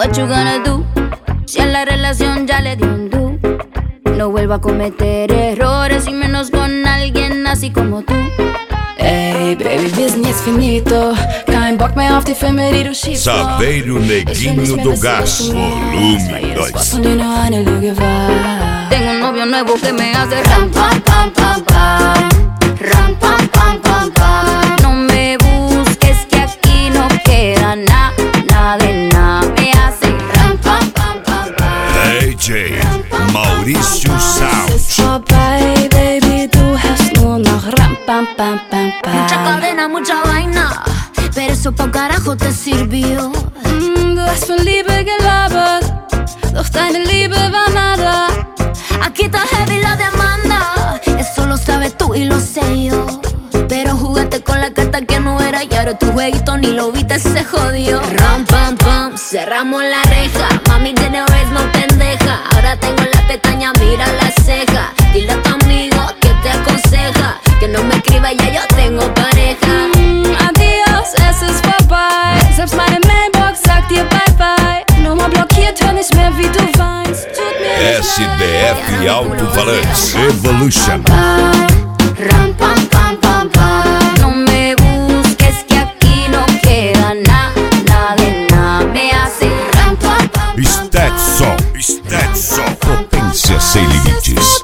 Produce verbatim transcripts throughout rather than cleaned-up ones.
what you gonna do? Si a la relación ya le dio un do. No vuelvo a cometer errores y menos con alguien así como tú. Ey, baby, wir sind jetzt finito. Kein Bock mehr auf die Filme, die du schiebst. Saveiro Neguinho do Gás, volume dois. Tengo un novio nuevo que me hace ram pam pam pam pam. Ram pam pam pam pam. No me busques que aquí no queda nada, nada de nada. Me hace ram pam pam pam pam. D J Maurício Sound. Vorbei, Baby, du hast nur noch ram pam pam pam pam. Mucha cadena, mucha vaina, pero eso pa' carajo te sirvió. Mm, du hast von Liebe gelabert, doch deine Liebe war nada. Aquí está heavy la demanda, eso lo sabes tú y lo sé yo. Pero jugaste con la carta que no era y ahora tu jueguito ni lo viste, se jodió. Ram pam pam, cerramos la reja. Mami tiene vez no pendeja. Ahora tengo la pestaña, mira la ceja. Dile a tu amigo que te aconseja que no me escriba, ya yo tengo pareja. Mm, adios, es ist vorbei. Selbst meine Mailbox sagt dir bye bye. Nummer blockiert, hör nicht mehr wie du weinst. Tut mir S D F Alto-Falantes Evolution. Ram pam pam pam pam. No me busques que aquí no queda nada, nada de nada. Me hace ram pam pam pam. Stetson, Stetson, potência sem limites.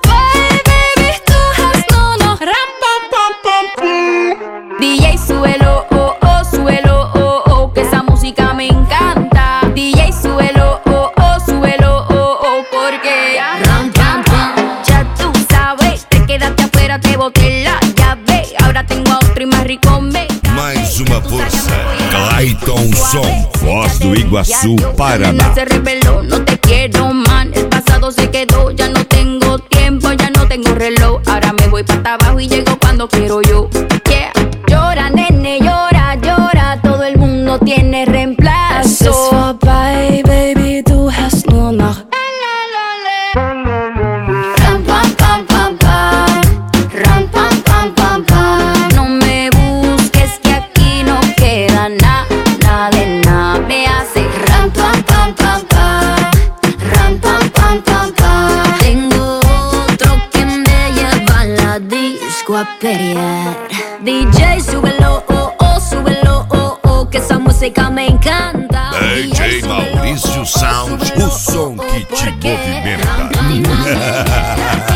D J súbelo, oh oh, súbelo, oh oh, que esa música me encanta. D J súbelo, oh oh, súbelo, oh oh, porque ram pam pam. Ya tú sabes, te quedaste afuera, te boté la llave. Ahora tengo a otro y más rico me. Mais uma força, Clayton Som, Foz do Iguaçu, Paraná. Se reveló, no te quiero, man. El pasado se quedó, ya no tengo tiempo, ya no tengo reloj. Ahora me voy para abajo y llego cuando quiero yo. Yeah. Llora, nene, llora, llora. Todo el mundo tiene reemplazo. Es ist vorbei, Baby, du hast nur noch. Ram pam pam pam pam. Ram pam pam pam pam. No me busques que aquí no queda nada, nada de nada. Me hace ram pam pam pam pam. Ram pam pam pam pam. Tengo otro que me lleva a la disco a pelear. D J súbelo, oh oh, súbelo, oh oh, que esa música me encanta. D J Maurício Sound, o som que te movimenta.